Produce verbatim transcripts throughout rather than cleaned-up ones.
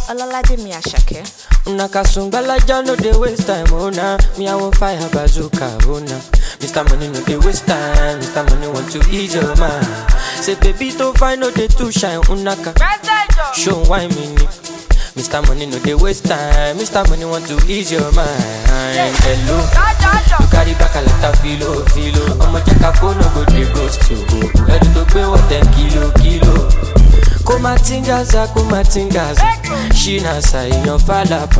Olalaje mi Ashake. Unaka sungbalaja no dey waste time, oh nah. Me I want fire bazooka, oh nah. Mister Money no dey waste time, Mister Money want to ease your mind. Say baby to find no dey too shine, unaka. Show why me ni. Mister Money no dey waste time, Mister Money want to ease your mind. Hello, you carry back a lot of filo, filo. I'ma check a phone, no go dey ghost you. Ready to pay what ten kilo, kilo. Kumatingaza, kumatingaza. Shina sayiyan falapa.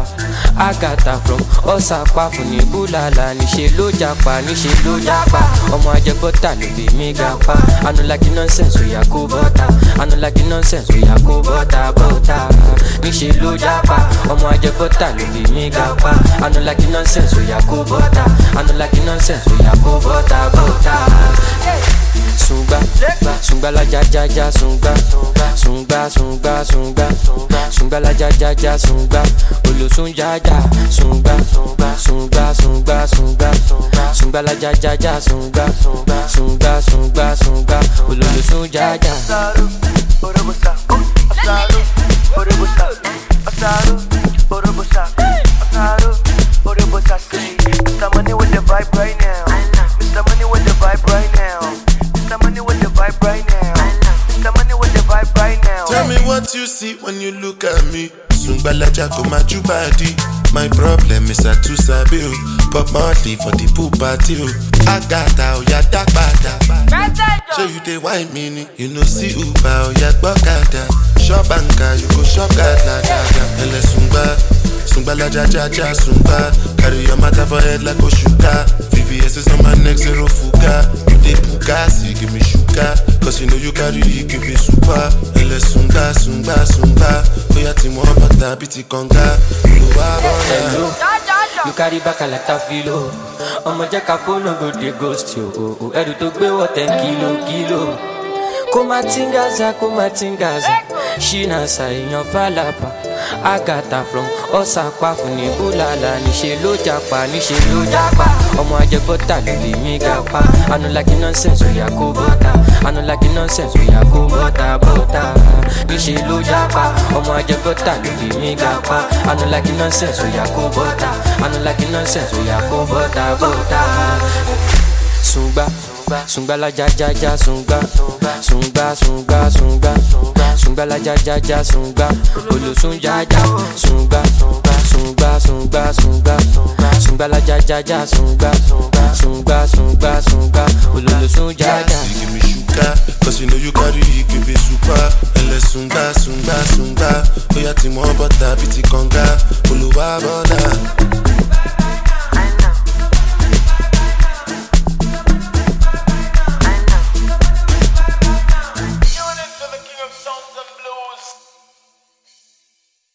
Agata from Osapa funi bulala. Nishe lo japa, nishe lo japa. Omo ajebota lo be mi gapa. I no like the nonsense, we ya ko bota. I no like the nonsense, we ya ko bota, bota. Nishe lo japa. Omo ajebota lo be mi gapa. I no like the nonsense, we ya ko bota. I no like the nonsense, we ya ko bota, bota. Sunga, sunga la ja ja ja sunga, sunga sunga sunga, sunga la ja ja ja sunga, olo sunja ja sunga, sunga sunga sunga, sunga la ja ja ja sunga, sunga sunga sunga, olo sunja ja. Asaru, orobosa, asaru, orobosa, asaru, orobosa, asaru, orobosa. Mister Money with the vibe right now. Mister Money with the vibe right now. Mister Money with the vibe right now. Mister Money with the vibe right now. Tell me what you see when you look at me. Sungbalaja go my body. My problem is I too sabi o. Pop Marley for the pool party o. Agata o ya dagbada. So you dey wine me, you know see Uber o ya gbokada. Shop banker you go shop gada gada. Ele sungba, sungbalaja ja ja sungba. Carry your matter for head like Oshuka. V V S is on my neck zero fuga. You dey bugasi give me sugar. Cause you know you carry it give me super. Ele sunga sunga sunga. Oya ti mo bata biti konga. Hello, you carry back a lot of filo. I'ma check a phone, no go dey ghost you. Oh, oh, edu to gbe what ten kilo, kilo. Kumatingaza, kumatingaza. Shina sayiyan falapa. Agata from Osapa funi bulala. Nishe lo japa, nishe lo japa. Omo ajebota lo be mi gapa. I no like the nonsense, we ya ko bota. I no like the nonsense, we ya ko bota, bota. Nishe lo japa. Omo ajebota lo be mi gapa. I no like the nonsense, we ya ko bota. I no like the nonsense, we ya ko bota, bota. Sunga, sunga la ja ja ja sunga, sunga sunga sunga, sunga la ja ja ja sunga, olo sunja ja sunga, sunga sunga sunga, sunga la ja ja ja sunga, sunga sunga sunga, olo sunja ja. Give me sugar, cause you know you carry it give me super. Ele sunga sunga sunga, oya ti mo bota biti konga, oluwa bota.